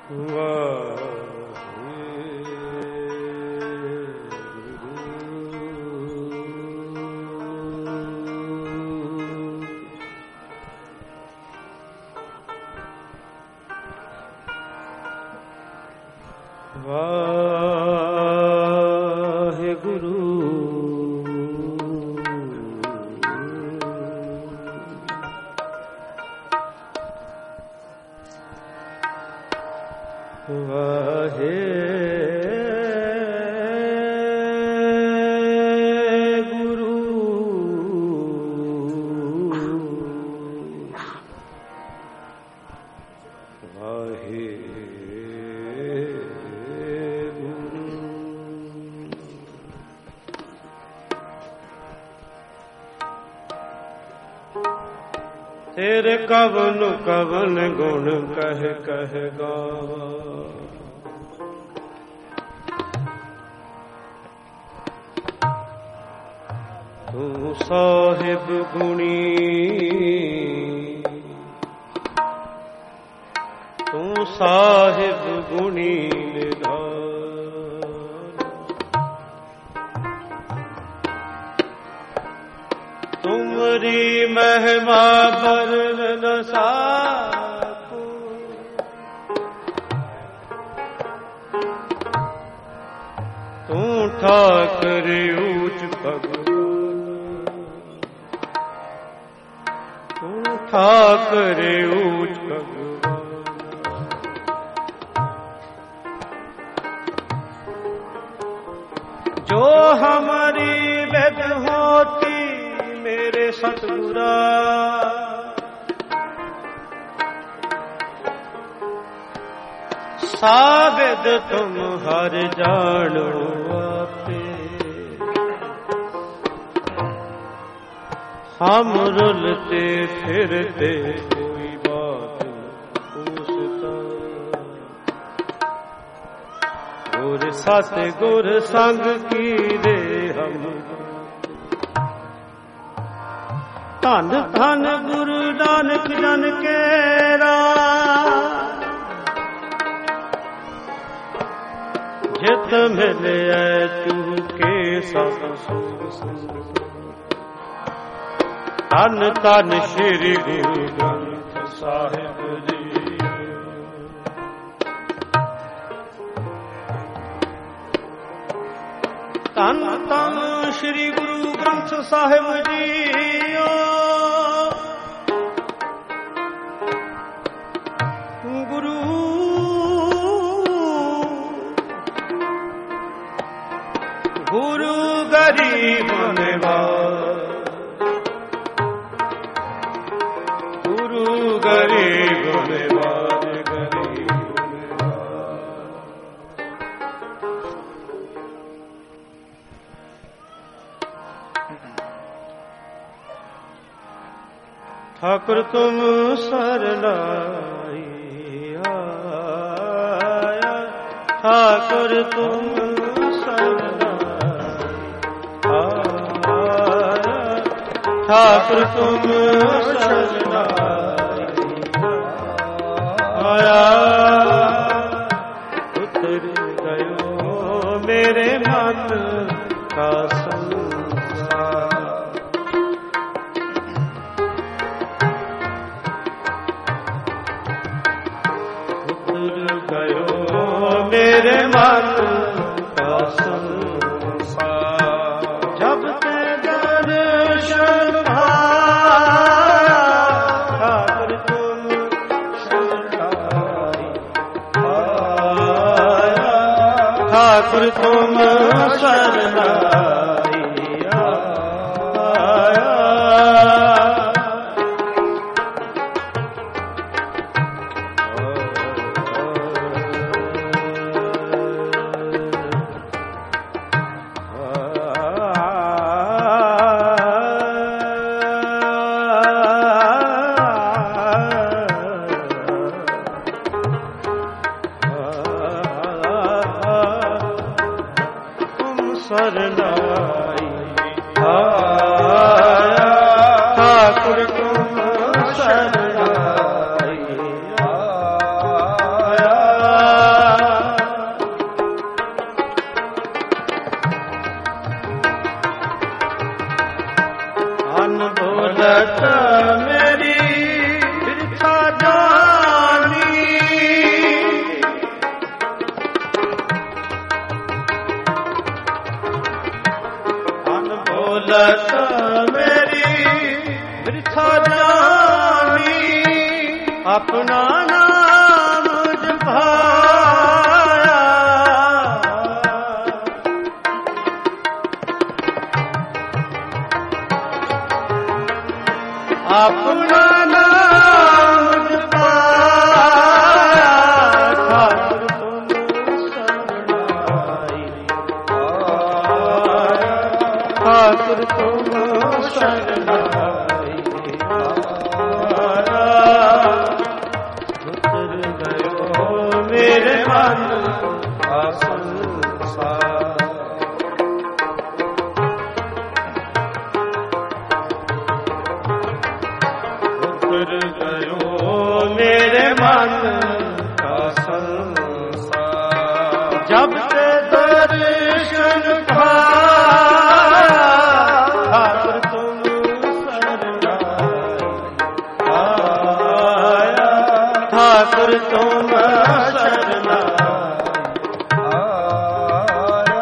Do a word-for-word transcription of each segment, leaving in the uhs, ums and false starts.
ਤੇਰੇ ਕਵਨ ਕਵਨ ਗੁਣ ਕਹਿ ਕਹਿ ਗਾਵਾ, ਤੂੰ ਸਾਹਿਬ ਗੁਣੀ, ਤੂੰ ਸਾਹਿਬ ਗੁਣੀ ਨਿਧਾਨ, ਤੁਮਰੀ ਮਹਿਮਾ ਬਰਨ ਨ ਸਾਕੂ, ਤੂੰ ਠਾਕਰ ਊਚ ਭਗਵਾਨ, ਤੂੰ ਠਾਕਰ ਊਚ ਭਗਵਾਨ, ਜੋ ਹਮਾਰੀ ਵਿਦ ਹੋਤੀ मेरे सतगुरा, साबिद तुम हर जानो आपे, हम रुलते फिरते कोई बात पूछता, गुर सत गुर संग की रे हम, धन धन गुरु नानक जन केरा, जित मिले चूके सब धन धन श्री गुरु ग्रंथ साहिब जी, धन धन श्री गुरु ग्रंथ साहिब जी, गुरु गुरु गरीब निवाज, गुरु गरीब निवाज, गरीब निवाज। ठाकुर तुम सरनाई आया, ठाकुर तुम सरनाई आया, ठाकुर तुम सरनाई आया, उतर गयो मेरे मन का संसार, मेरे मन का संसार, जब ते दर्शन पाया, ठाकुर तुम सरनाई आया, ठाकुर तुम सरनाई आया, सरनाई आया, ठाकुर तुम सरनाई आया, ਆਪਣਾ ਨਾਮ ਜਪਾਇਆ, ਆਪਣਾ ਨਾਮ ਜਪਾਇਆ, ਠਾਕੁਰ ਤੁਮ ਸ਼ਰਨਾਈ ਆਇਆ, ਠਾਕੁਰ ਤੁਮ ਸ਼ਰਨਾਈ ਆਇਆ। ਉਤਰ ਗਇਓ ਮੇਰੇ ਮਨ ਸੰਸਾਰ, ਉਤਰ ਗਇਓ ਮੇਰੇ ਮਨ ਕਾ ਸੰਸਾਰ। ਜਬ ਤੇ ਦਰਸ਼ਨ ਪਾਇਆ, ਠਾਕੁਰ ਤੁਮ ਸ਼ਰਨਾਈ ਆਇਆ, ਠਾਕੁਰ ਤੁਮ ਸ਼ਰਨਾਈ ਆਇਆ।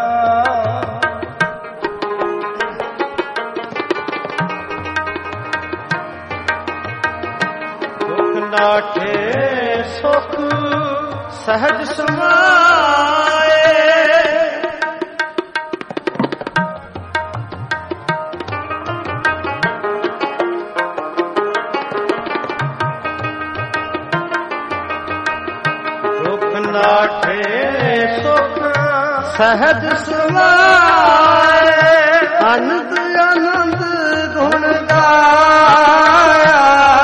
ਦੁਖ ਨਾਠੇ ਸੁਖ ਸਹਜ ਸਮਾਏ, ਦੁਖ ਨਾਠੇ ਸੁਖ ਸਹਜ ਸਮਾਏ, ਅਨੰਦ ਆਨੰਦ ਗੁਣ ਗਾਇਆ,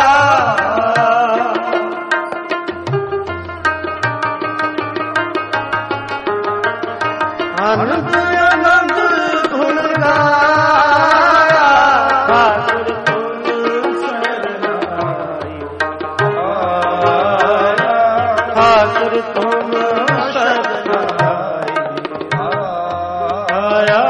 ਆਨੰਦ ਆਨੰਦ ਗੁਣ ਗਾਇਆ, ਠਾਕੁਰ ਤੁਮ ਸ਼ਰਨਾਈ ਆਇਆ, ਠਾਕੁਰ ਤੁਮ ਸ਼ਰਨਾਈ ਆਇਆ।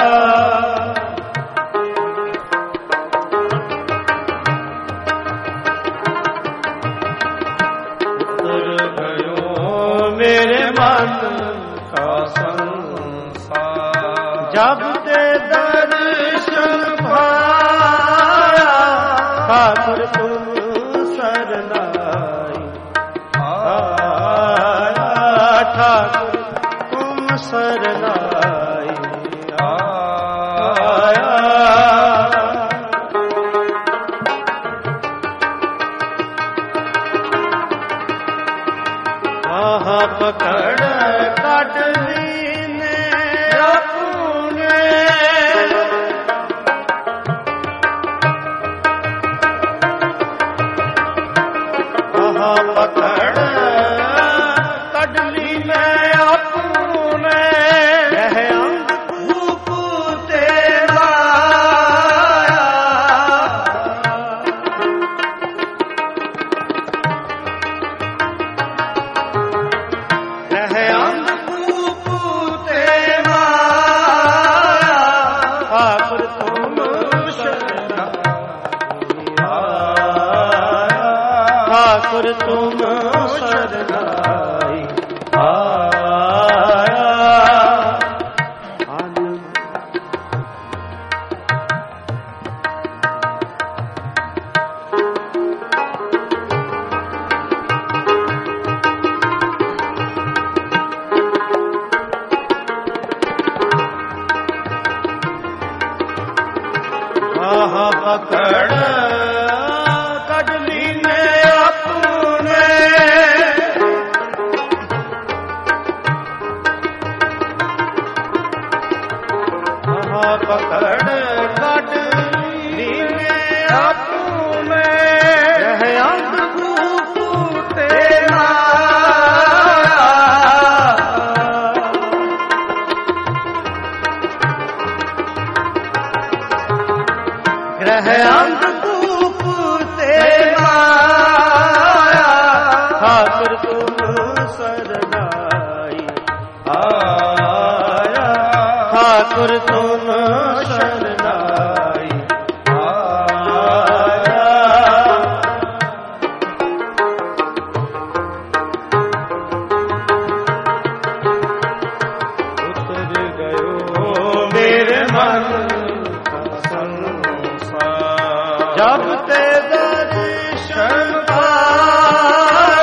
ਉਤਰ ਗਇਓ ਮੇਰੇ ਮਨ ਕਾ ਸੰਸਾਰ, ਜਬ ਤੇ ਦਰਸ਼ਨ ਪਾਇਆ, ਠਾਕੁਰ ਤੁਮ ਸ਼ਰਨਾਈ ਆਇਆ, ਠਾਕੁਰ ਤੁਮ ਸ਼ਰਨਾਈ ਆਇਆ। ਆਹਾ ਪਕੜ ਕੱਢ ਲੀਨੇ ਆਪਣੇ, ਆਹਾ ਪਕੜ ਕੱਢ ਲੀਨੇ ਆਪਣੇ, ਰਹਿ ਅੰਗ ਰੂਪ ਤੇ ਲਾਇਆ, ਰਹਿ ਅੰਗ ਰੂਪ ਤੇ ਮਾਇਆ, ਠਾਕੁਰ ਤੁਮ ਸ਼ਰਨਾਈ ਆਇਆ, ਠਾਕੁਰ ਤੁਮ ਸ਼ਰਨਾਈ ਆਇਆ। ਆਨੰਦ ਆਹਾ ਪਕੜ ਕੱਢ ਲੀਨੇ ਆਪਣੇ, ਆਹਾ ਪਕੜ ਕੱਢ ਲੀਨੇ ਆਪਣੇ, ਰਹਿ ਅੰਗ ਰੂਪ ਤੇ ਮਾਇਆ, ਗ੍ਰਹਿ ਅੰਗ ਰੂਪ ਤੇ ਮਾਇਆ, ਠਾਕੁਰ ਤੁਮ ਸ਼ਰਨਾਈ ਆਇਆ, ਠਾਕੁਰ ਤੁਮ ਸ਼ਰਨਾਈ ਆਇਆ। ਉਤਰ ਗਇਓ ਮੇਰੇ ਮਨ ਸੰਸਾਰ, ਜਬ ਤੇ ਦਰਸ਼ਨ ਪਾਇਆ,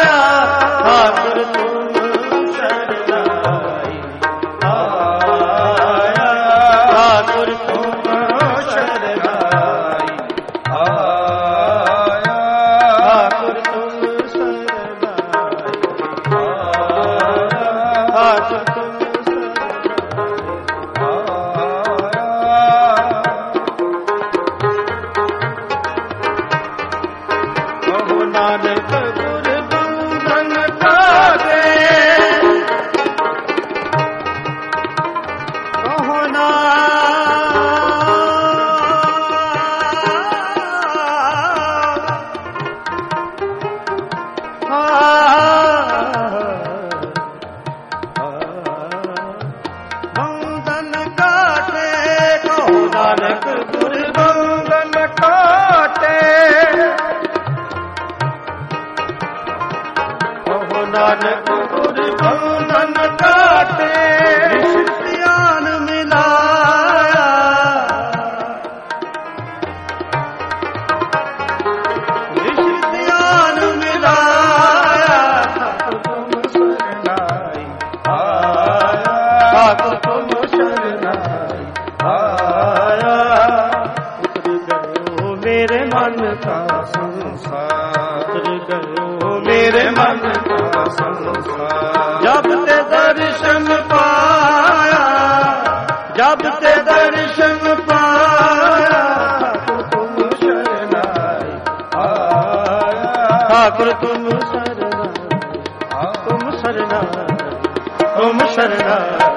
नानक गुर बंधन काटे ध्यान मिलाया ध्यान मिलाया तुम शरणाई आया तुम शरणाई आया उतर गयो मेरे मन का संसार उतर गयो मेरे मन का संसार जब ते दर्शन पाया जब ते दर्शन पाया तुम शरणाई आया ठाकुर तुम शरणाई तुम शरणाई तुम शरणाई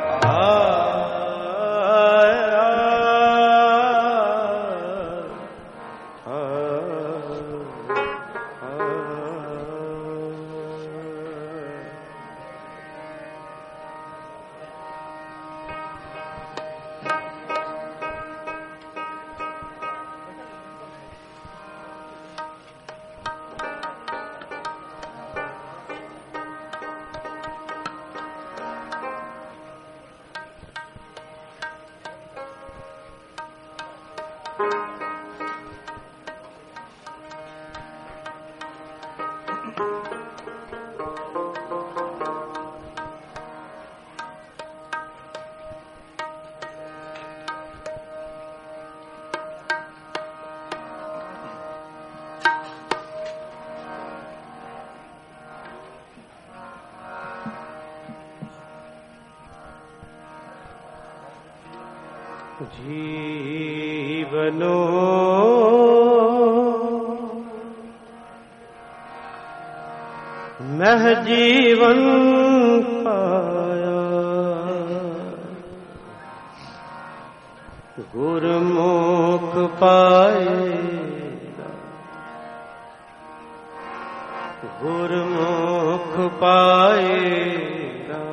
जीवनो मह जीवन पाया गुरमुख पाएगा गुरमुख पाएगा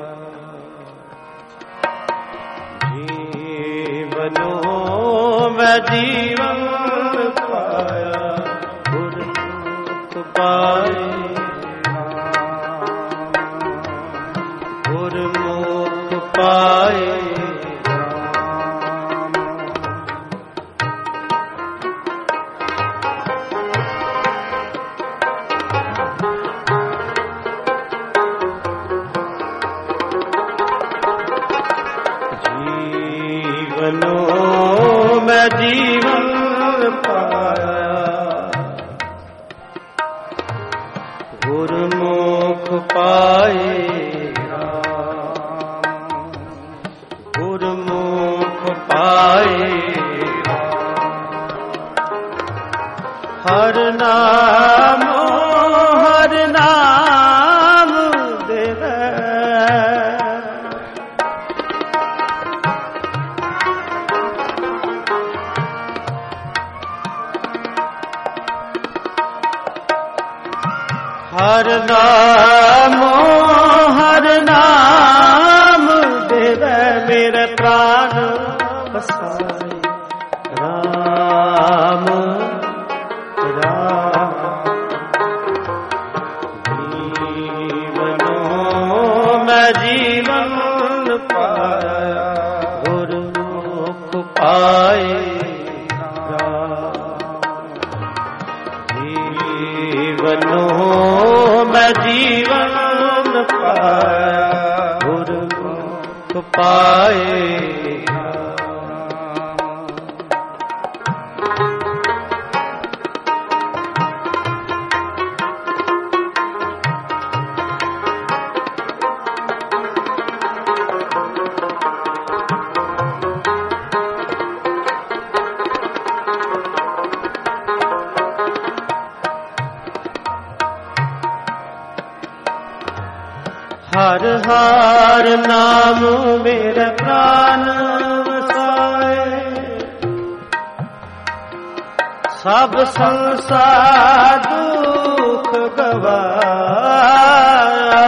जीवनो मैं जीवन पाया गुरमुख पाएगा गुरमुख पाएगा जीवनो मैं जीवन पाया गुरमुख पाएगा गुरमुख पाएगा हर नाम हर नाम देवे हर नाम हर नाम देवे मेरे प्राण बसाए राम राम जीवनो मैं जीवन पाया गुरमुख पाएगा जीवनो मैं जीवन पाया गुरमुख पाएगा हर हर नाम मेरे प्राण वसाए सब संसार दुख गवाया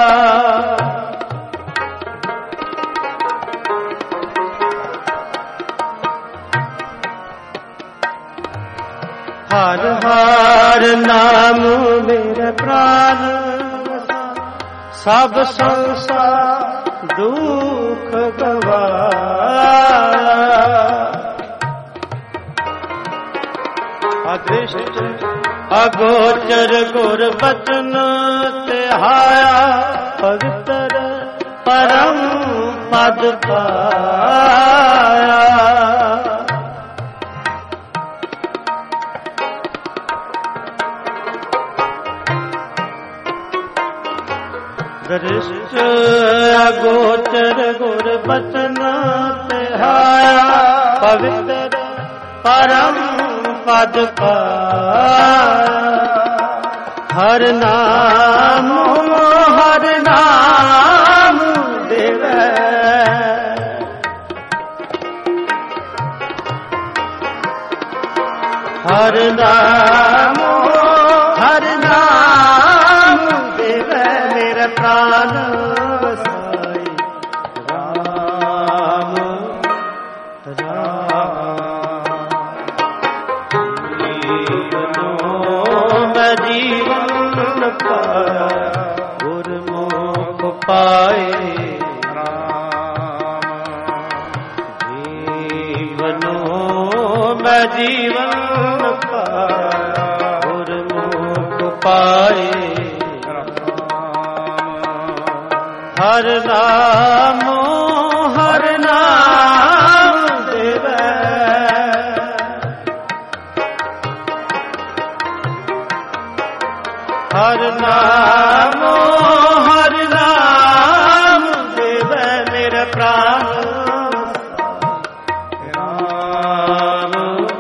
हर हर नाम मेरे प्राण ਸਭ ਸੰਸਾਰ ਦੁਖ ਗਵਾਇਆ। ਅਦ੍ਰਿਸ਼ਟ ਅਗੋਚਰ ਗੁਰ ਬਚਨ ਧਿਆਇਆ, ਪਵਿੱਤਰ ਪਰਮ ਪਦ ਪਾਇਆ। ਦ੍ਰਿਸ਼ਟ ਅਗੋਚਰ ਗੁਰ ਬਚਨ ਧਿਆਇਆ, ਪਵਿੱਤਰ ਪਰਮ ਪਦ ਪਾਇਆ। ਹਰ ਨਾਮ ਹਰ ਨਾਮ ਦੇਵੈ, ਹਰ ਨਾਮ ਹਰ ਨਾਮ ਦੇਵੈ, ਮੇਰਾ ਪ੍ਰਾਨ ਵਸਾਈ। ਰਾਮ ਜੀਵਨ ਪਾਇਆ, ਗੁਰਮੁਖ ਪਾਏ। ਰਾਮ ਜੀਵਨੋ ਮੈਂ ਜੀਵਨ ਪਾਇਆ, ਗੁਰਮੁਖ ਪਾਏ। ਹਰ ਨਾਮ ਹਰ ਨਾਮ ਦੇਵੈ, ਹਰ ਨਾਮ ਹਰ ਨਾਮ ਦੇਵੈ, ਮੇਰੇ ਪ੍ਰਾਨ। ਰਾਮ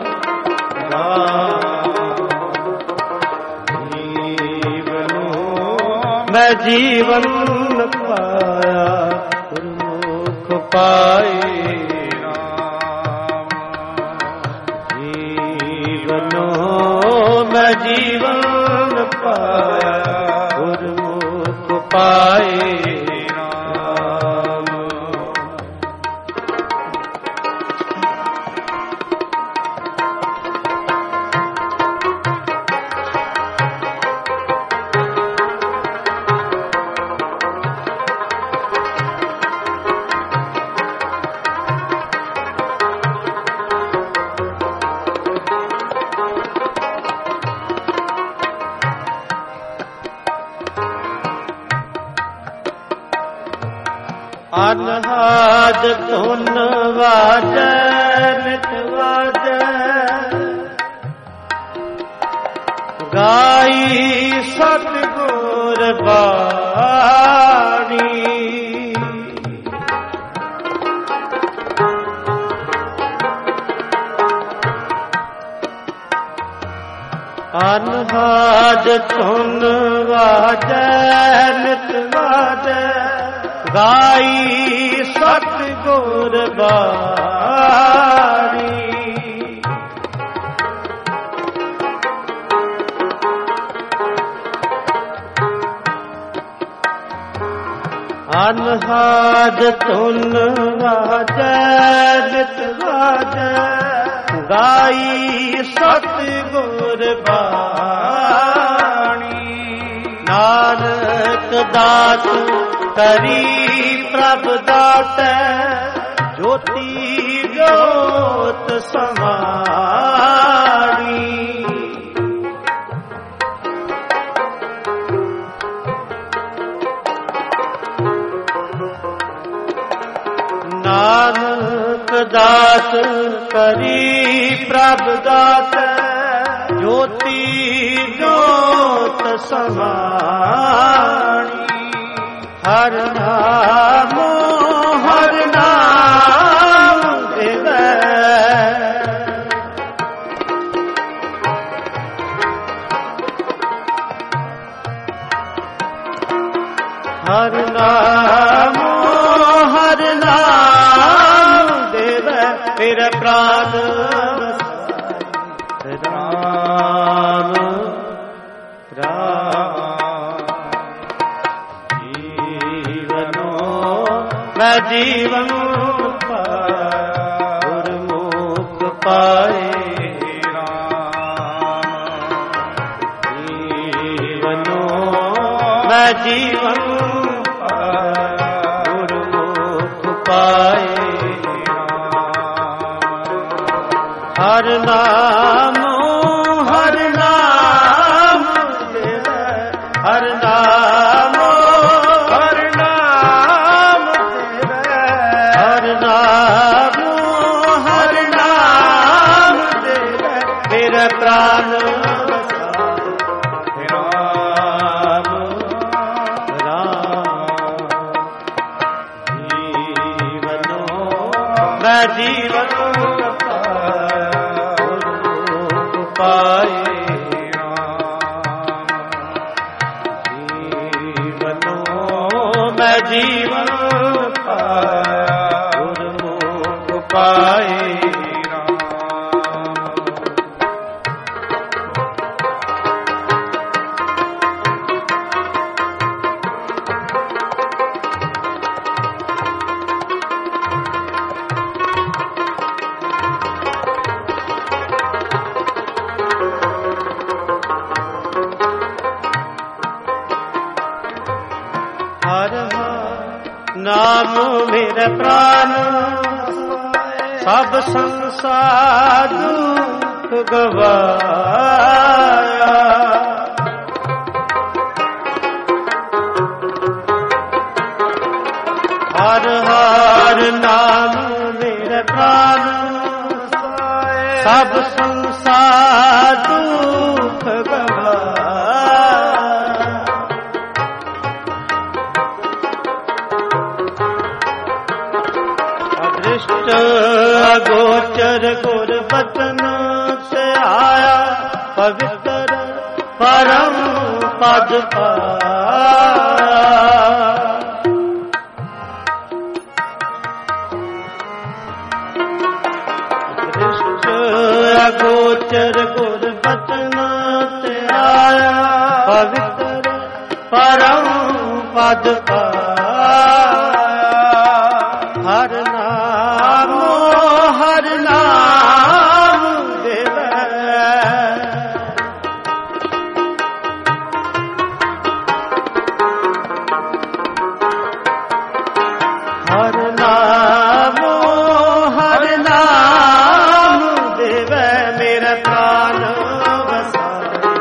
ਰਾਮ ਜੀਵਨੋ ਮੈਂ ਜੀਵਨ ਪਾਇਆ, ਗੁਰਮੁਖ ਪਾਏ। ਰਾਮ ਜੀਵਨੋ ਮੈਂ ਜੀਵਨ ਪਾਇਆ, ਗੁਰਮੁਖ ਪਾਏ। ਰਾਮ ਅਨਹਦ ਧੁਨ ਵਾਜੈ ਨਿਤ ਵਾਜੈ, ਗਾਈ ਸਤਿਗੁਰ ਬਾਣੀ। ਅਨਹਦ ਧੁਨ ਵਾਜੈ ਨਿਤ ਵਾਜੈ, ਗਾਈ ਸਤਿਗੁਰ ਬਾਣੀ। ਅਨਹਦ ਧੁਨ ਵਾਜੈ ਨਿਤ ਵਾਜੈ, ਗਾਈ ਸਤਿਗੁਰ ਬਾਣੀ। ਨਾਨਕ ਦਾਸ ਕਰੀ ਪ੍ਰਭ ਦਾਤੈ, ਜੋਤੀ ਜੋਤ ਸਮਾਣੀ। ਨਾਨਕ ਦਾਸ ਕਰੀ ਪ੍ਰਭ ਦਾਤੈ, ਜੋਤੀ ਜੋਤ ਸਮਾਣੀ। ਹਰ ਨਾਮ ਹਰ ਨਾਮ ਦੇਵੈ, ਹਰ ਨਾਮ ਹਰ ਨਾਮ ਦੇਵੈ, ਤੇਰੇ ਪ੍ਰਾਨ ਵਸਾਈ। ਰਾਮ ਰਾਮ ਜੀਵਨੋ ਮੈਂ ਜੀਵਨ ਪਾਇਆ, ਗੁਰਮੁਖ ਪਾਏ। ਰਾਮ ਜੀਵਨੋ ਮੈਂ ਜੀਵਨ ਪਾਏ ਹਰ ਨਾਮ ਹਰ ਨਾਮ ਦੇਵੈ ਹਰ ਨਾਮ ਹਰ ਨਾਮ ਦੇਵੈ ਹਰ ਨਾਮ ਹਰ ਨਾਮ ਦੇਵੈ ਮੇਰਾ ਪ੍ਰਾਨ ਰਾਮ ਰਾਮ ਜੀਵਨੋ ਮੈਂ ਜੀਵਨ ਪਾਏ ਜੀਵਨੋ ਮੈਂ ਜੀਵਨ ਪਾਇਆ ਗੁਰਮੁਖ ਪਾਏ ਨਾਮ ਮੇਰੇ ਪ੍ਰਾਨ ਸਭ ਸੰਸਾਰ ਦੁਖ ਗਵਾਇਆ ਹਰ ਹਰ ਨਾਮ ਮੇਰੇ ਪ੍ਰਾਨ ਸਭ ਸੰਸਾਰ ਦੁਖ ਗਵਾਇਆ ਅਗੋਚਰ ਗੁਰ ਬਚਨ ਸੇ ਆਇਆ ਪਵਿੱਤਰ ਪਰਮ ਪਦ ਪਾਇਆ ਅਗੋਚਰ ਗੁਰ ਬਚਨ ਸੇ ਆਇਆ ਪਵਿੱਤਰ ਪਰਮ ਪਦ ਪਾਇਆ ਹਰ ਨਾਮ ਹਰ ਨਾਮ ਦੇਵੈ ਹਰ ਨਾਮ ਹਰ ਨਾਮ ਦੇਵੈ ਮੇਰਾ ਪ੍ਰਾਨ ਵਸਾਏ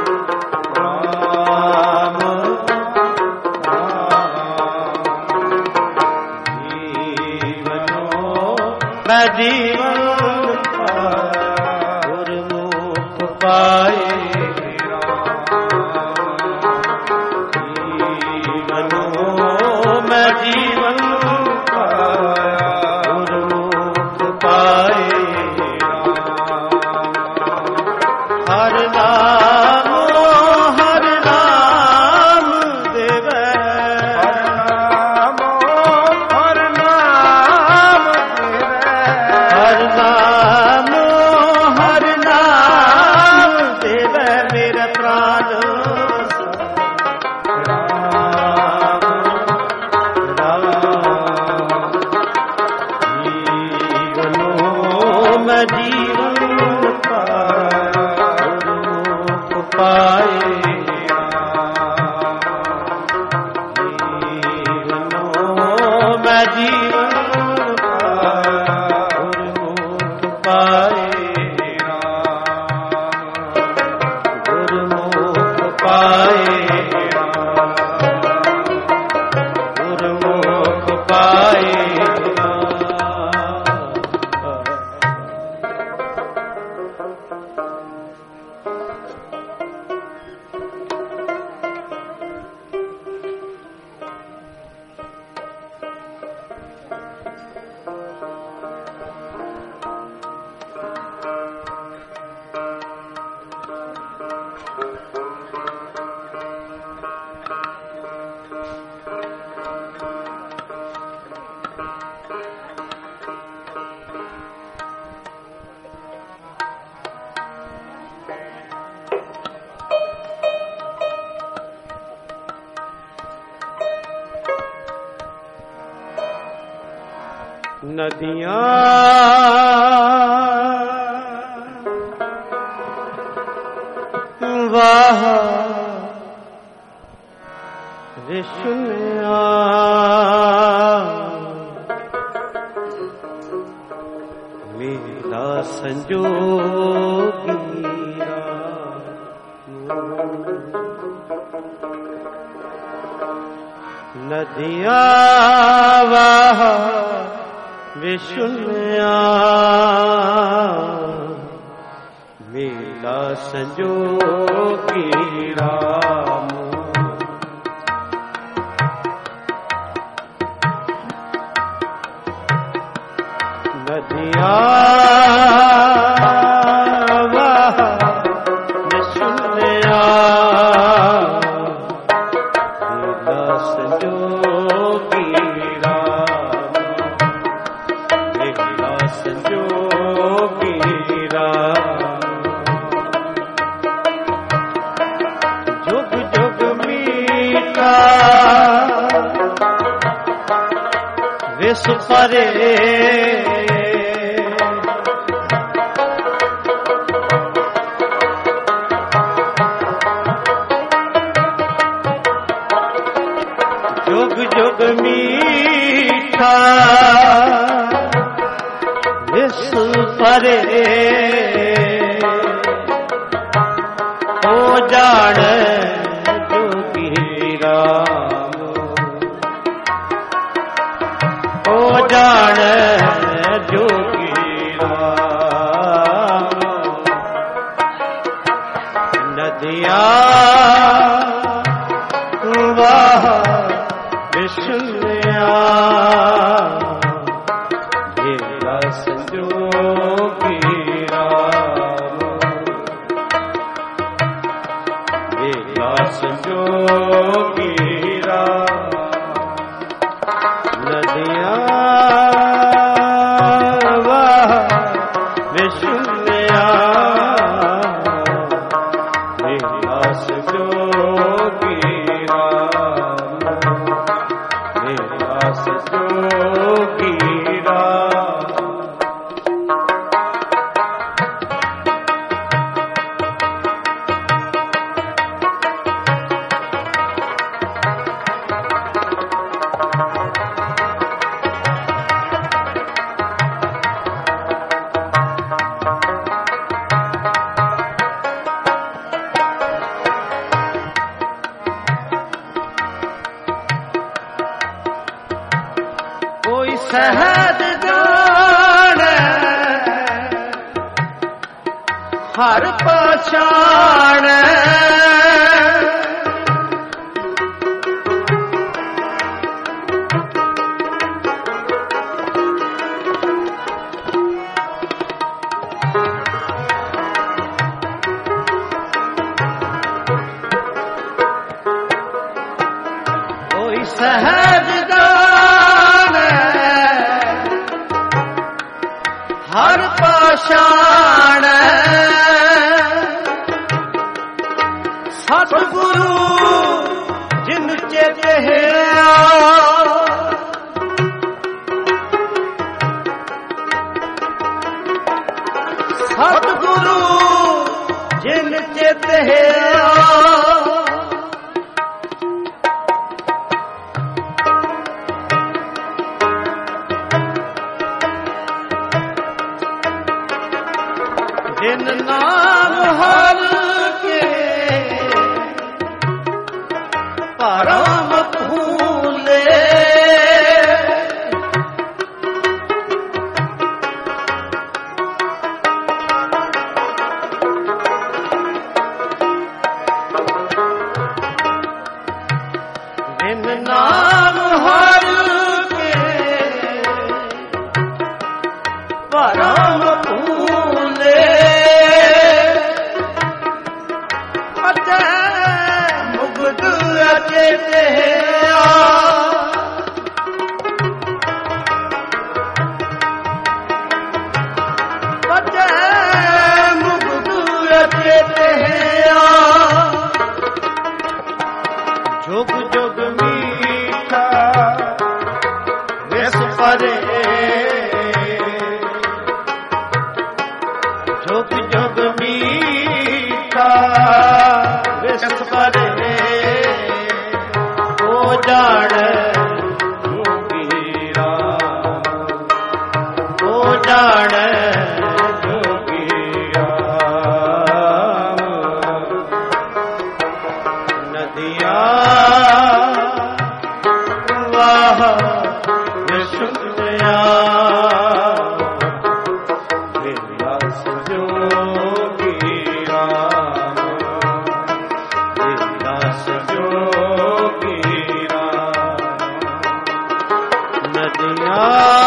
ਰਾਮ ਮੈਂ ਜੀਵਨ ਪਾਇਆ ਗੁਰਮੁਖ ਪਾਏ ਜੀਵਨੋ ਮੈਂ ਜੀਵਨ ਪਾਇਆ ਗੁਰਮੁਖ ਪਾਏ ਹਰ ਨਾਮ ਹਰ ਨਾਮ ਦੇਵੈ ਹਰ ਨਾਮ ਹਰ ਨਾਮ ਹਰ ਨਾਮ ਹਰ ਨਾਮ ਦੇਵੈ ਮੇਰਾ ਪ੍ਰਾਨ ਰਾਮ ਰਾਮ ਜੀਵਨੋ ਮੈਂ ਜੀਵਨ ਪਾਇਆ ਗੁਰਮੁਖ ਪਾਏ ਜੀਵਨੋ ਮੈਂ ਜੀਵਨ ਪਾਏ ਗੁਰਮੁਖ ਪਾਏ ਗੁਰਮੁਖ ਪਾਏ ਨਦੀਆਂ ਵਾਹ ਰਿਸ਼ਮਿਆ संजोगीरा नदियाँ वाह विशुन्या मेला संजोगी राम नदियाँ वाह विशुन्या मेला संजोगी राम मेला संजोगी राम जुग जुग मीठा विष परे जुग जुग मीठा विष परे ओ जान जोगी राम ओ जान जोगी राम नदियाँ वाह विशुन्या मेला संजोगी राम मेला संजोगी राम नदियाँ वाह विशुन्या मेला संजोगी राम मेला संजोगी राम कोई सहज जान हर पहचान कोई सहज जान हर पाषाण सतगुरु जिन चेत है सतगुरु जिन चेत है जिन नाम हर के परम भूले जिन नाम हर के परम भूले मुग्ध अचेत मुग्ध अचेत जुग जुग मीठा विष परे जुग जुग मीठा विष परे ओ जान जोगी राम ओ जान जोगी विष्णुया विलास जोगी राम विलास जोगी राम नदिया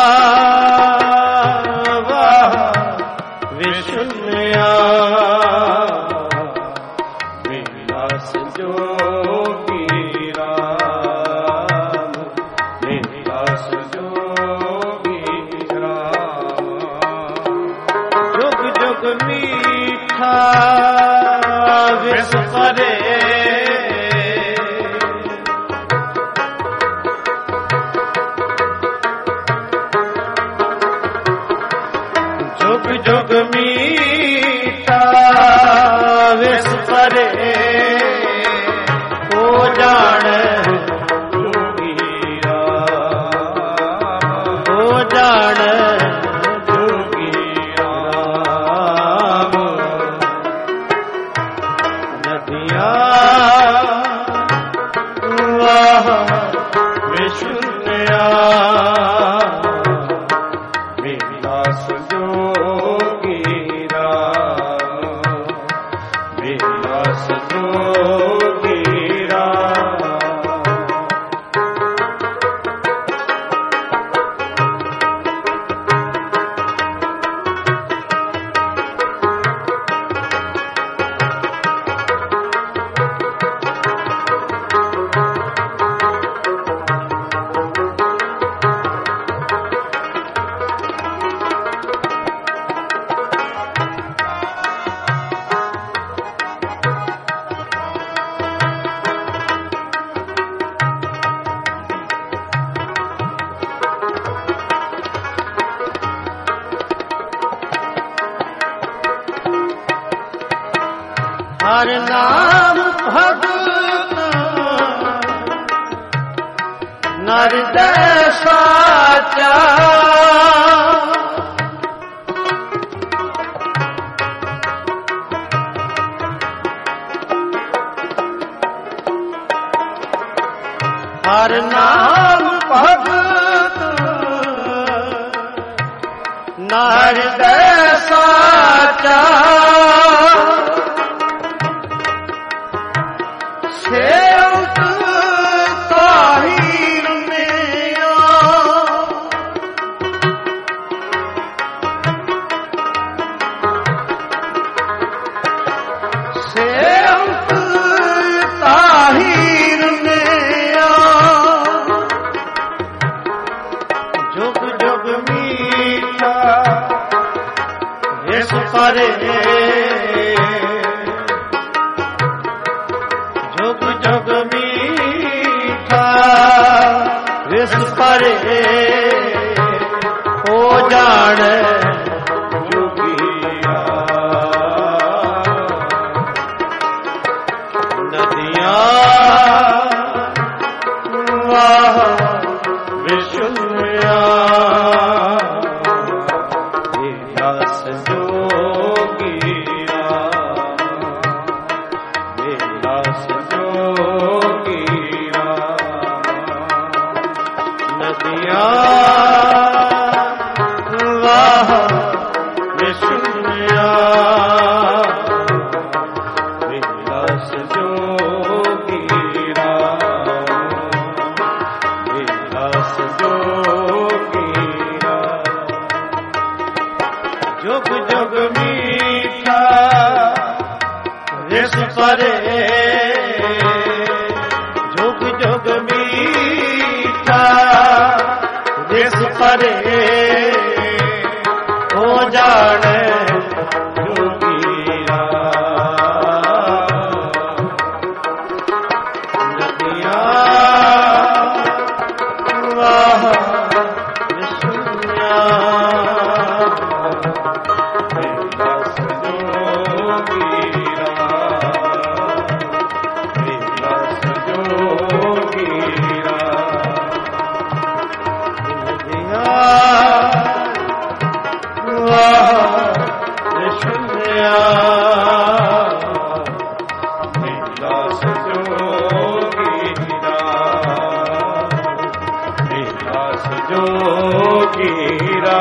वाह विष्णुया विलास जोगी राम विलास जोगी राम जुग जुग मीठा विष परे जुग जुग मीठा विष परे को जान जोगी राम को जान जोगी राम नदिया वाह विष्णुया विलास जोगी राम विलास जोगी राम हर नाम भगत नर साचा हर नाम भगत नर साचा सेवक ताहिर मेरा सेवक ताहिर मेरा जुग जुग मीठा विष परे जुग जुग मीठा विष परे हो जान जोगी नदिया वाह विष्णुया विलास जोगी राम विलास जोगी राम नदिया वाह विष्णुया विलास जोगी राम विलास जोगी राम जुग जुग मीठा विष परे जुग जुग मीठा विष परे हो जान जोगी राम नदिया वाह विष्णुया विलास जोगी राम विलास जोगी राम नदिया वाह संजोगीरा।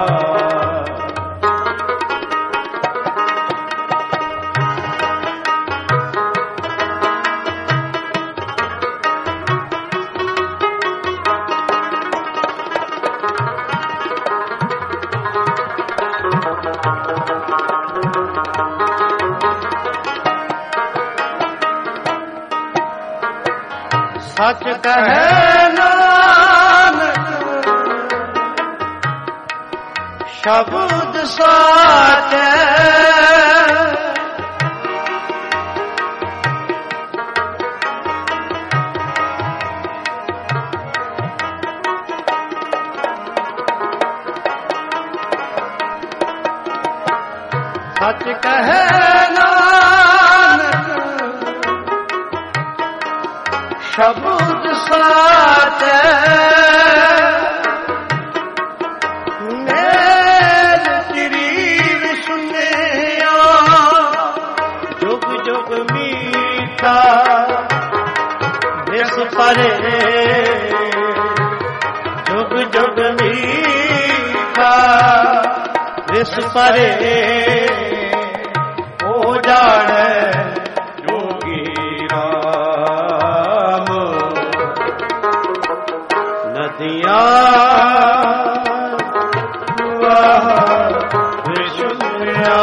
सच कहे नानक शब्द साचे, सच कहे नानक शब्द साचे, मेल शरीर सुनिया जुग जुग मीठा दिस परे, जुग जुग मीठा दिस परे हो जाने विष्णुया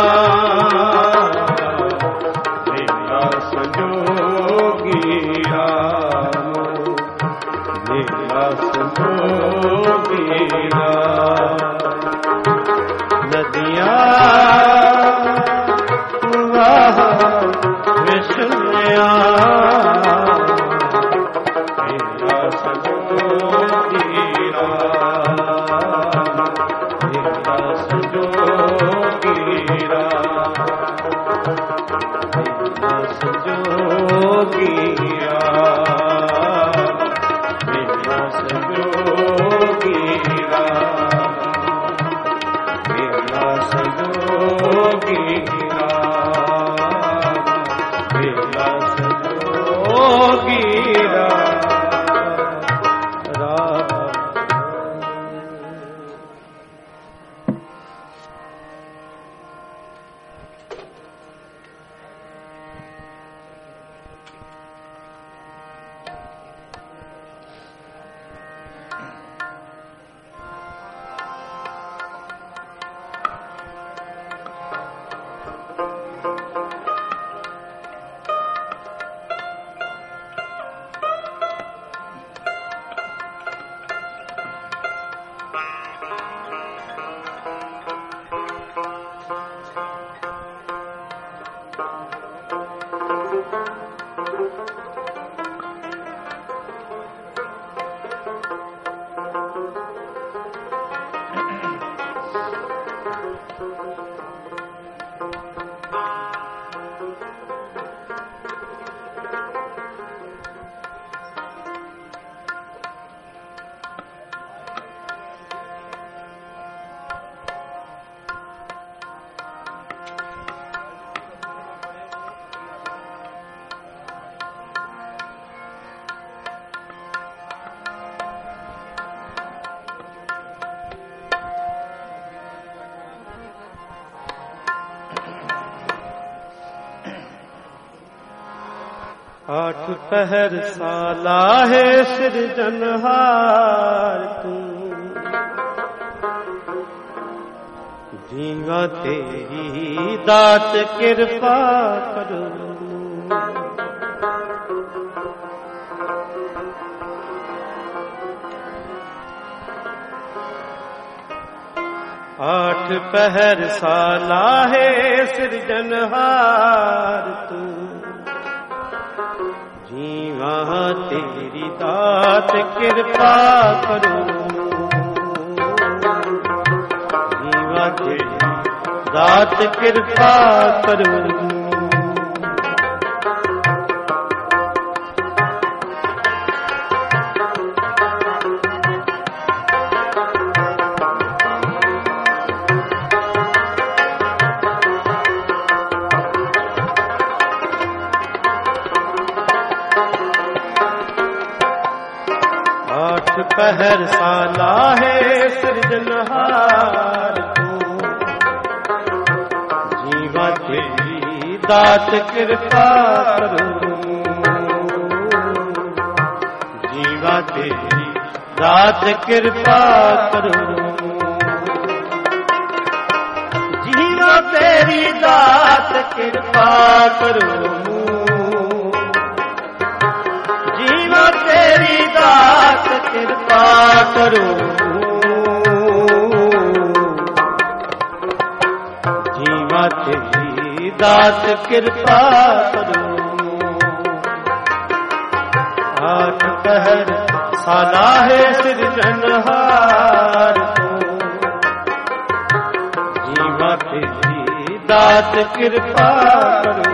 लीला संजोगीरा, लीला संजोगीरा। नदियाँ विष्णुया लीला संजोगीरा, लीला संजोगीरा, लीला संजोगीरा, लीला संजोगीरा, लीला संजोगीरा, लीला संजोगीरा। आठ पहर साला है सृजनहार तू, झींगा तेरी दात कृपा करो। आठ पहर साला है सृजनहार तू, जीवा तेरी दात कृपा करो। जीवा तेरी दात कृपा करो। पहर साला है सृजनहार को, जीवा तेरी दात कृपा करो, जीवा तेरी दात कृपा करो, जीवा तेरी दात कृपा करो, जीवा तेरी दात कृपा करो, जीवा तेरी दात कृपा करो। आठ पहर साला है सृजनहार को, जीवा तेरी दात कृपा करो,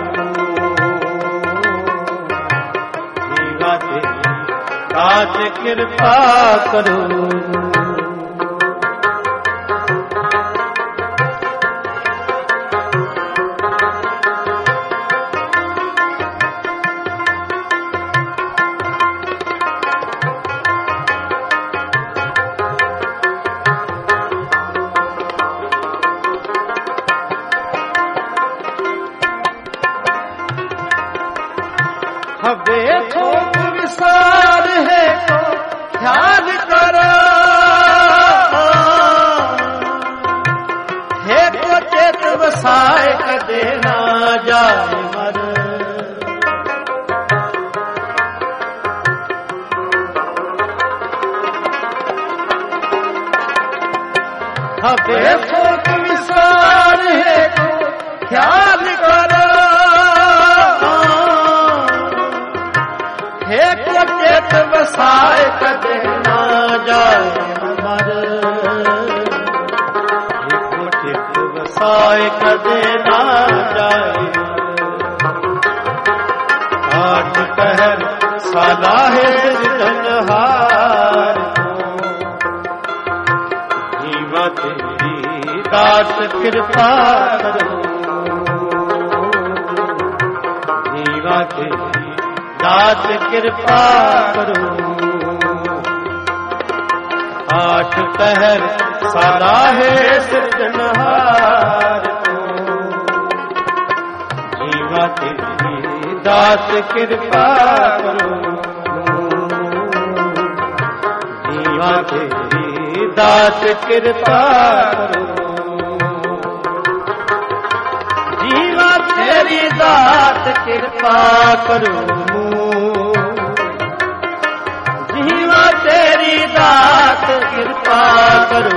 जीवा तेरी दात कृपा करो। हवे थोक विसार है तो ख्याल करो, हे को चेत वसाए कदे ना जाए मर, हवे थोक विसार है तो ख्याल करो, हे को चेत वसाए कदे ना जाए मर, हे को चेत वसाए कदे ना जाए मर। आठ पहर साला है सृजनहार को, जीवा तेरी दात कृपा करो, जीवा तेरी दात कृपा करो। आठ पहर साला है सृजनहार को, जीवा तेरी दात कृपा करो, जीवा तेरी दात कृपा करो, जीवा तेरी दात कृपा करो, जीवा तेरी दात कृपा करो,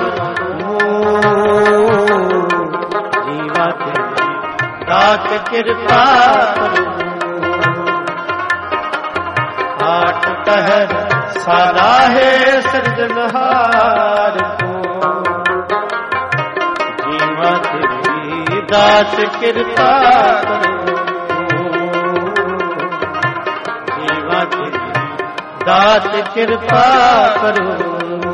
जीवा तेरी दात कृपा करो। आठ पहर साला है सृजनहार को, जीवा तेरी दात कृपा करो, जीवा तेरी दात कृपा करो।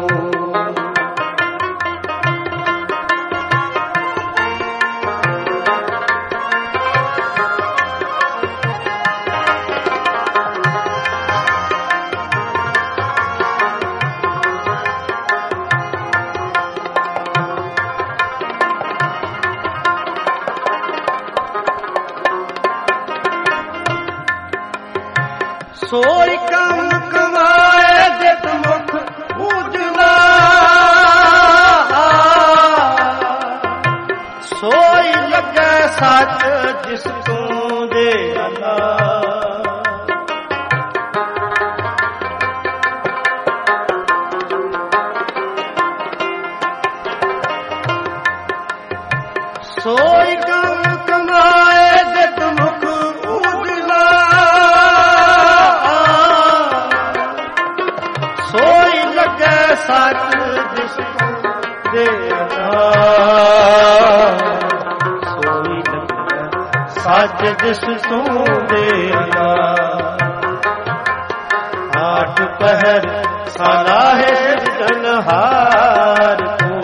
सोई कम कमाए जित मुख उजला, सोई लगे सच जिस तू दे अल्लाह, सोई कम कमाए जित मुख उजला, सोई लगे सच जिस दे अल्लाह, सोई लगे सच जिस तू दे अल्लाह। आठ पहर साला है सृजनहार को,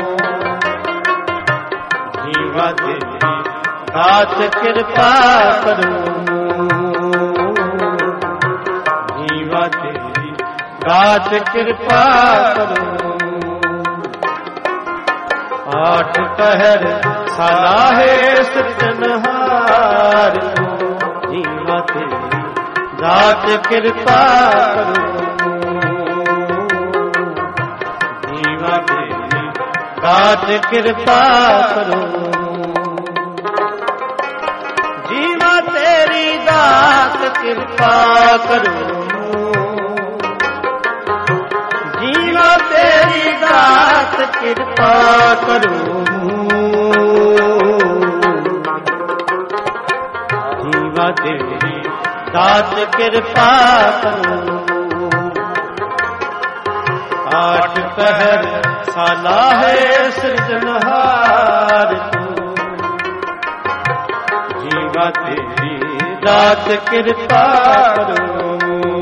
जीवा तेरी दात कृपा करो, जीवा तेरी दात कृपा करो। आठ पहर सलाहे सृजनहार को, जीवा तेरी दात कृपा करो। जीवा तेरी दात कृपा करो। जीवा तेरी दात कृपा करो। जीवा तेरी दात कृपा करो। जीवा तेरी दात कृपा करो। आठ पहर सलाहे सृजनहार को, जीवा तेरी दात कृपा करो।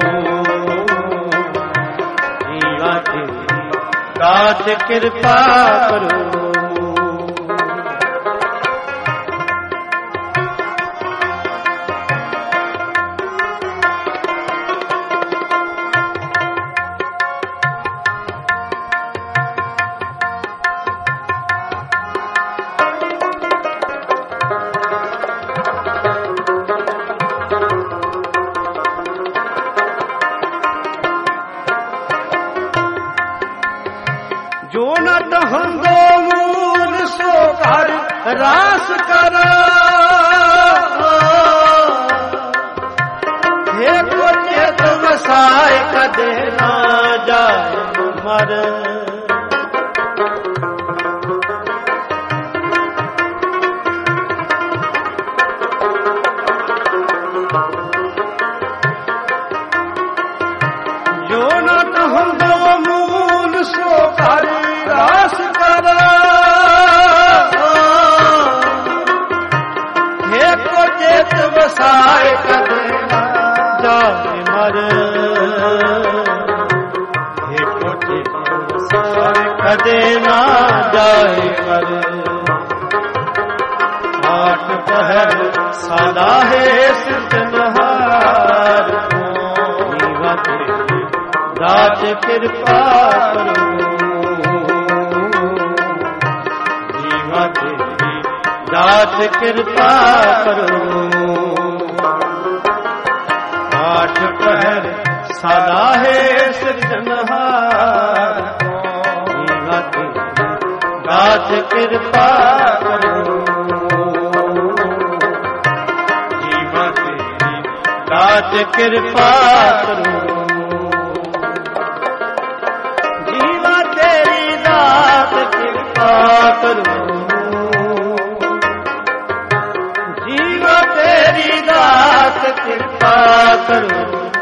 जीवा तेरी दात कृपा करो। जो न टहंदो मूल सो कर रास कर, हे को चेत वसाए कदे ना जाए मर। जो न टहंदो मूल सो कर रास कर, हे को चेत वसाए कदे ना जाए मर। हे को चेत वसाए कदे ना जाए मर। आठ पहर सलाहे सृजनहार को, जीवा तेरी दात कृपा करो। जीवा तेरी दात कृपा करो। आठ पहर सलाहे सृजनहार को, जीवा तेरी दात कृपा करो। जीवा तेरी दात कृपा करो। जीवा तेरी दात कृपा करो। जीवा तेरी दात कृपा करो।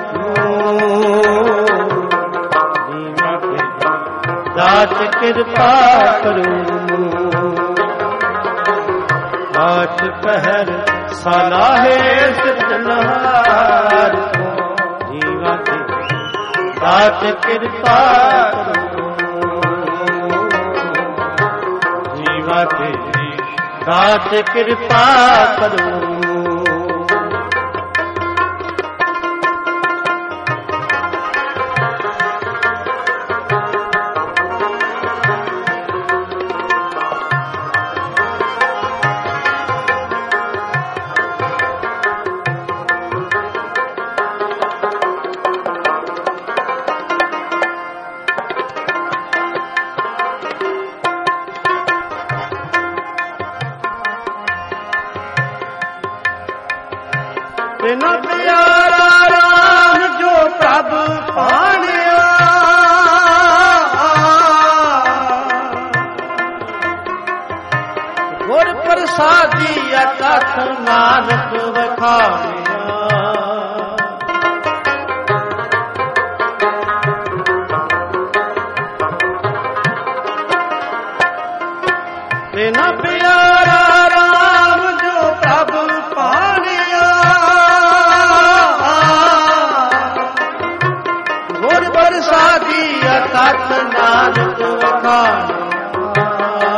जीवा तेरी दात कृपा करो। आठ पहर सलाहे सृजनहार को, जीवा तेरी दात कृपा करो। जीवा तेरी दात कृपा करो। बिन प्यारा राम जो प्रभु पानिया, गुर प्रसादी कथ नानक वखानिया। बिन प्यारा राम जो प्रभु पानिया, गुर प्रसादी कथ नानक वखानिया।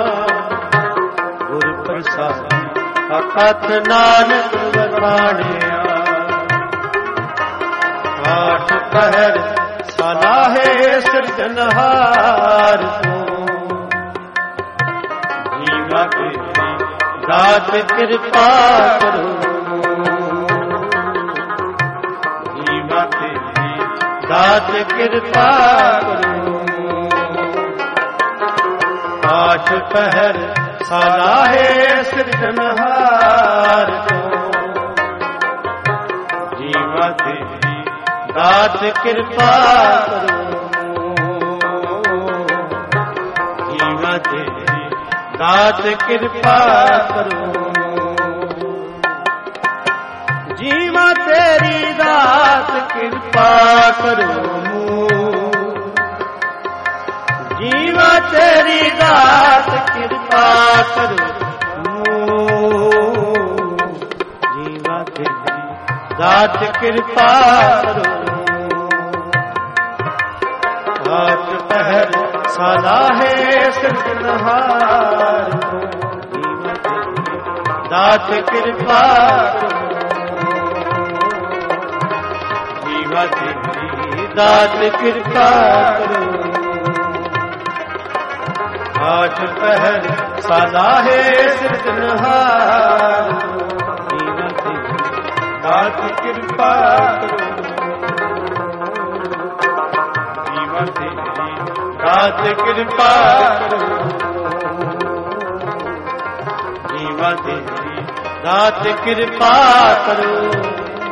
गुर प्रसादी कथ नानक वखानिया। आठ पहर ਹੈ ਸਿਰਜਣਹਾਰ ਤੂੰ। ਜੀਵਾਂ ਤੇਰੀ ਦਾਤ ਕਿਰਪਾ ਕਰੋ, ਜੀਵਾਂ ਤੇਰੀ ਦਾਤ ਕਿਰਪਾ ਕਰੋ। ਆਠ ਪਹਿਰ ਸਲਾਹੇ ਸਿਰਜਣਹਾਰ ਤੂੰ। ਜੀਵਾਂ ਤੇਰੀ ਦਾਤ ਕਿਰਪਾ ਕਰੋ, ਜੀਵਾਂ ਤੇਰੀ ਦਾਤ ਕਿਰਪਾ ਕਰੋ। ਜੀਵਾਂ ਤੇਰੀ ਦਾਤ ਕਿਰਪਾ ਕਰੋ, ਜੀਵਾਂ ਤੇਰੀ ਦਾਤ ਕਿਰਪਾ ਕਰੋ। ਜੀਵਾਂ ਤੇਰੀ ਦਾਤ ਕਿਰਪਾ ਕਰੋ। ਆਠ ਪਹਿਰ ਸਲਾਹੇ ਸਿਰਜਣਹਾਰ ਤੂੰ। ਜੀਵਾਂ ਤੇਰੀ ਦਾਤ ਕਿਰਪਾ ਕਰੋ, ਜੀਵਾਂ ਤੇਰੀ ਦਾਤ ਕਿਰਪਾ ਕਰੋ। ਆਠ ਪਹਿਰ ਸਲਾਹੇ ਸਿਰਜਣਹਾਰ ਤੂੰ। ਜੀਵਾਂ ਤੇਰੀ ਦਾਤ ਕਿਰਪਾ ਕਰੋ, ਜੀਵਾਂ ਤੇਰੀ ਦਾਤ ਕਿਰਪਾ ਕਰੋ। ਜੀਵਾਂ ਤੇਰੀ ਦਾਤ ਕਿਰਪਾ ਕਰੋ।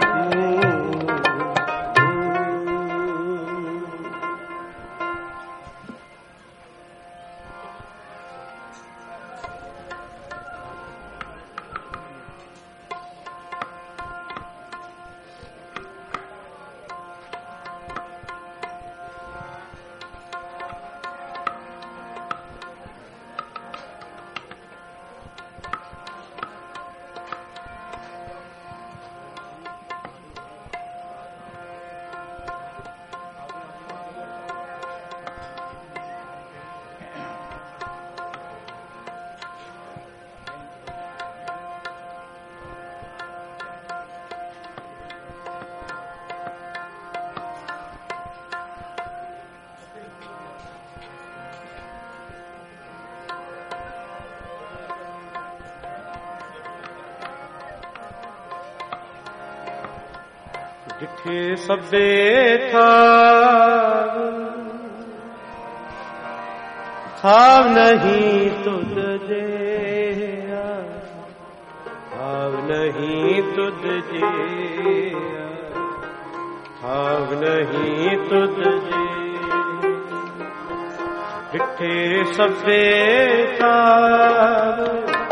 ਜਿੱਥੇ ਸਭੇ ਥਾਵ, ਥਾਵ ਨਹੀਂ ਤੁਧ ਜਿਹਾ, ਥਾਵ ਨਹੀਂ ਤੁਧ ਜਿਹਾ, ਥਾਵ ਨਹੀਂ ਤੁਧ ਜਿਹਾ। ਜਿੱਥੇ ਸਭੇ ਥਾਵ,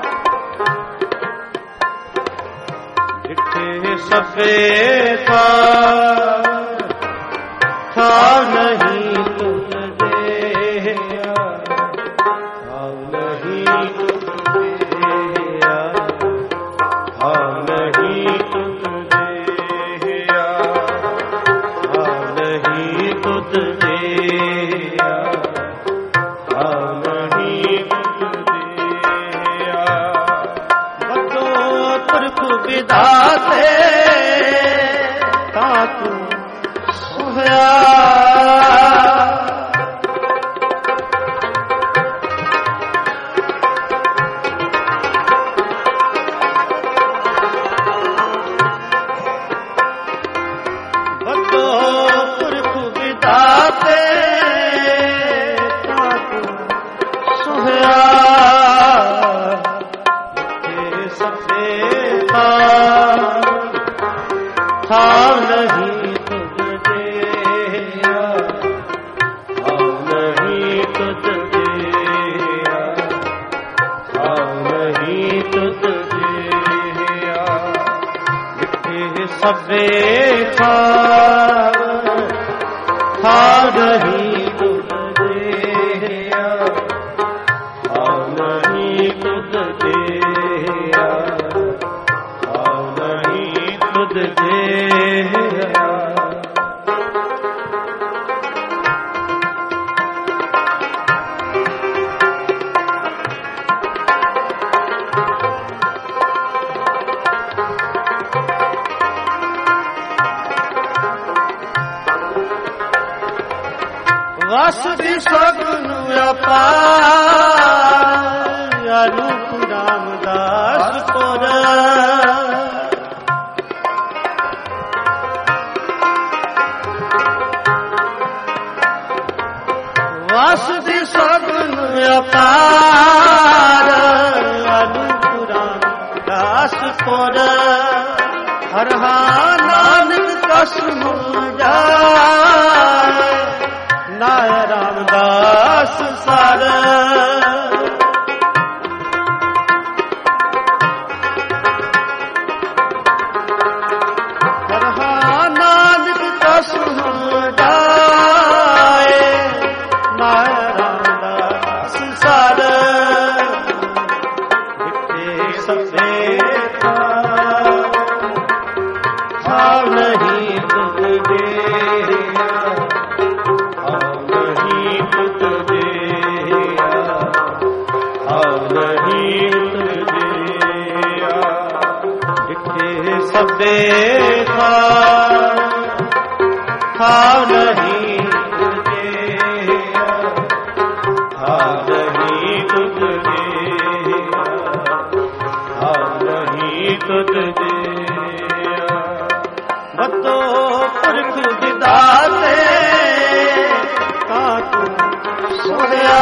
ਜਿੱਥੇ ਸਭੇ ਥਾਵ, ਥਾਵ ਨਹੀਂ ਤੁਧ ਜਿਹਾ, ਥਾਵ ਨਹੀਂ ਤੁਧ ਜਿਹਾ, ਥਾਵ ਨਹੀਂ ਤੁਧ ਜਿਹਾ, ਥਾਵ ਨਹੀਂ ਤੁਧ ਜਿਹਾ, ਥਾਵ ਨਹੀਂ ਤੁਧ ਜਿਹਾ। ਬੱਦੋ ਪੁਰਖ ਵਿਧਾਤੇ ਤਾਂ ਤੂੰ ਸੋਹਿਆ, ਬੱਦੋ ਪੁਰਖ ਵਿਧਾਤੇ ਤਾਂ ਤੂੰ ਸੋਹਿਆ। ਥਾਵ ਨਹੀਂ ਤੁਧ ਜਿਹਾ, ਥਾਵ ਨਹੀਂ ਤੁਧ ਜਿਹਾ, ਥਾਵ ਨਹੀਂ ਤੁਧ ਜਿਹਾ। ਜਿੱਥੇ ਸਭੇ ਥਾਵ, ਥਾਵ ਨਹੀਂ ਤੁਧ ਜਿਹਾ, ਥਾਵ ਨਹੀਂ ਤੁਧ ਜਿਹਾ, ਥਾਵ ਨਹੀਂ ਤੁਧ ਜਿਹਾ। ਵਸ ਦੀ ਸਗਨ ਅਪਾਰ ਅਨੂਪ ਰਾਮਦਾਸ ਪੁਰ ਵਸ ਦੀ ਸਗਨ ਅਪਾਰ ਅਨੂਪ ਰਾਮਦਾਸ ਪੁਰ ਹਰ ਹਾ ਨਾਨਕ ਕਸਮ ਜਾਏ ਨਾਇ ਰਾਮਦਾਸ ਸਰ ਹਰ ਹਾ ਨਾਨਕ ਕਸਮ ਜਾਏ ਨਾਇ ਰਾਮਦਾਸ ਸਰ ਜਿੱਥੇ ਸਭੇ ਨਹੀਂ ਤੁਧ ਦੇ ਆਉ ਨਹੀਂ ਤੁਧ ਦੇ ਆਉ ਨਹੀਂ ਤੁਧ ਦੇ ਜਿੱਥੇ ਸਭੇ ਖਾਉ ਨਹੀਂ ਤੁਧ ਦੇ ਆਉ ਨਹੀਂ ਤੁਧ ਦੇ ਆਉ ਨਹੀਂ ਤੁਧ ਦੇ ਬੱਤੋ ਪੁਰਖ ਵਿਦਾਤੇ ਤਾਂ ਤੂੰ ਸੋਹਿਆ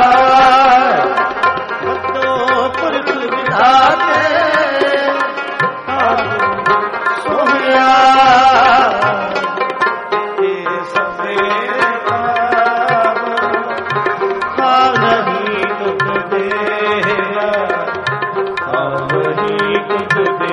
ਬੱਤੋ ਪੁਰਖ ਵਿਦਾਤੇ ਤਾਂ ਤੂੰ ਸੋਹਿਆ ਇਹ ਸਭੇ ਖਾਵ ਨਹੀਂ ਤੁਧ ਦੇ ਖਾਵ ਨਹੀਂ ਤੁਧ ਦੇ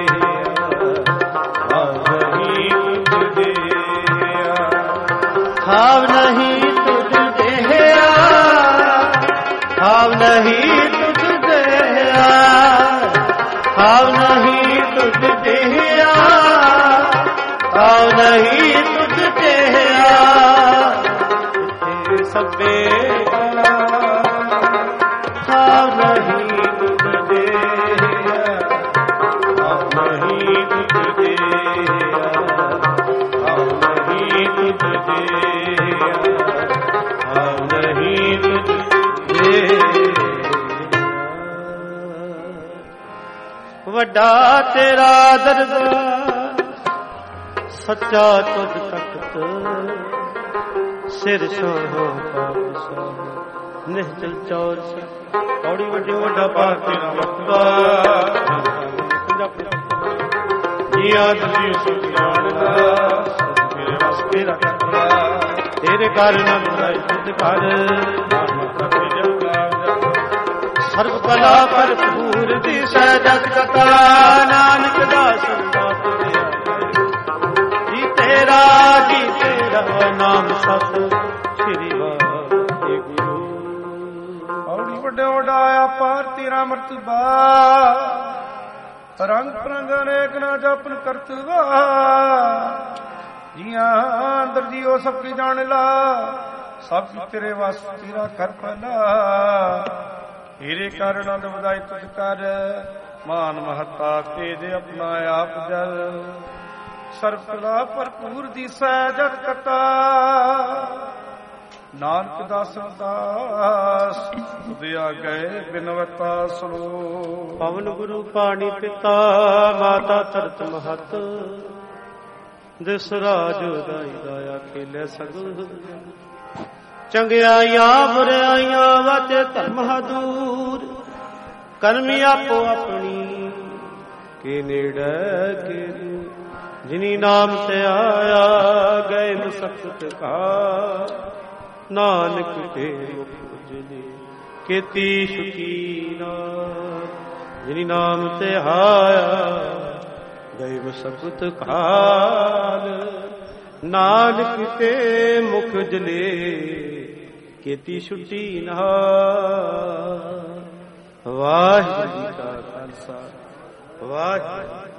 ਖਾਵ ਨਹੀਂ ਤੁਧ ਦੇਹਿਆ ਖਾਵ ਨਹੀਂ ਤੁਧ ਦੇਹਿਆ ਖਾਵ ਨਹੀਂ ਤੁਧ ਦੇਹਿਆ ਖਾਵ ਨਹੀਂ ਤੁਧ ਦੇਹਿਆ ਤੇ ਸਭੇ ਖਾਵ ਨਹੀਂ ਤੁਧ ਦੇਹਿਆ ਖਾਵ ਨਹੀਂ ਤੁਧ ਦੇਹਿਆ ਖਾਵ ਨਹੀਂ ਤੁਧ ਦੇਹਿਆ ਖਾਵ ਨਹੀਂ ਤੁਧ ਵੱਡਾ ਤੇਰਾ ਦਰਬਾਰ ਸੱਚਾ ਤੁਧ ਤਖਤ ਸਿਰ ਸੋਹੋ ਪਾਪ ਸੋਹੋ ਨਿਹਚਲ ਚੌਰ ਔੜੀ ਵੱਡੀ ਵੱਡਾ ਪਾਕ ਤੇਰਾ ਵਕਤਾ ਜੀਆ ਤੁਸੀਂ ਸੁਖ ਜਾਣਦਾ ਮੇਰੇ ਵਸ ਤੇਰਾ ਕਰਦਾ ਤੇਰੇ ਕਾਰਨ ਬਣਾਈ ਤੁਧ ਕਰ ਸਰਬ ਭਲਾ ਭਰਪੂਰ ਦਿਸੈ ਜਗ ਕਥਾ ਨਾਨਕ ਦਾਸ ਦਾਤ ਦਿਆ ਜੀ ਤੇਰਾ ਜੀ ਤੇਰਾ ਨਾਮ ਸਤ ਸ੍ਰੀ ਵਾਹਿਗੁਰੂ ਔੜੀ ਵੱਡੇ ਉਡਾਇਆ ਪਾਰ ਤੇਰਾ ਮਰਤਬਾ ਰੰਗ ਪ੍ਰੰਗ ਅਨੇਕ ਨਾ ਜਪਨ ਕਰਤਵਾ ਜੀਆਂ ਅੰਦਰ ਜੀਓ ਸਭ ਕੀ ਜਾਣ ਲਾ ਸਭ ਤੇਰੇ ਵਸ ਤੇਰਾ ਕਰ ਭਲਾ ਹੀਰੇ ਕਰ ਆਨੰਦ ਵਧਾਈ ਤੁਧ ਕਰ ਮਾਨ ਮਹਤਾ ਤੇਜ ਆਪਣਾ ਆਪ ਜਲ ਸਰਬ ਕਲਾ ਭਰਪੂਰ ਦੀਸੈ ਜਗ ਕਤਾ ਨਾਨਕ ਦਾਸ ਦਾਸ ਤੁਧਿਆ ਗਏ ਬਿਨਵਤਾ ਸੁਣੋ ਪਵਨ ਗੁਰੂ ਪਾਣੀ ਪਿਤਾ ਮਾਤਾ ਧਰਤ ਮਹਤ ਦਿਸ ਰਾਜ ਦਾਈ ਦਾਇਆ ਖੇਲੇ ਸਗਲ ਚੰਗਿਆਈਆਂ ਬੁਰਾਈਆਂ ਵਾਤੇ ਧਰਮ ਦੂਰ ਕਰਮੀ ਆਪੋ ਆਪਣੀ ਕੇ ਨੇੜੇ ਕੇ ਜਿਨੀ ਨਾਮ ਤੇ ਆਇਆ ਗਏ ਮਸਕਤ ਕਾ ਨਾਨਕ ਤੇ ਮੁਖ ਉਜਲੇ ਕੀਤੀ ਸ਼ੁਕੀਨਾ ਜਿਨੀ ਨਾਮ ਤੇ ਆਇਆ ਗਏ ਮਸਕਤ ਕਾਲ ਨਾਨਕ ਤੇ ਮੁਖ ਜਲੇ ਕੀਤੀ ਛੁੱਟੀ ਨਾ ਵਾਹਿਗੁਰੂ ਜੀ ਕਾ ਖਾਲਸਾ ਵਾਹਿਗੁਰੂ